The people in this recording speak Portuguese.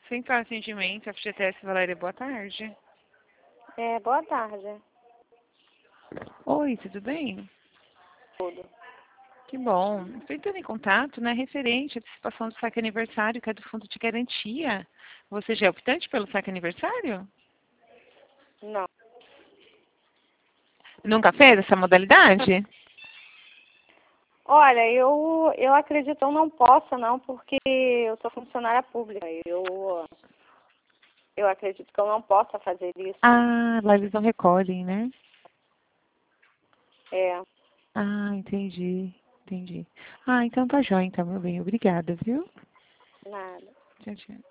Central Atendimento, FGTS Valéria, boa tarde. Boa tarde. Oi, tudo bem? Tudo. Que bom. Estou entrando em contato, né, referente à participação do saque aniversário, que é do Fundo de Garantia. Você já é optante pelo saque aniversário? Não. Nunca fez essa modalidade? Olha, eu acredito que eu não possa, não, porque eu sou funcionária pública. Eu acredito que eu não possa fazer isso. Ah, lá eles não recolhem, né? É. Ah, entendi, entendi. Ah, então tá jóia, então, meu bem. Obrigada, viu? Nada. Tchau, tchau.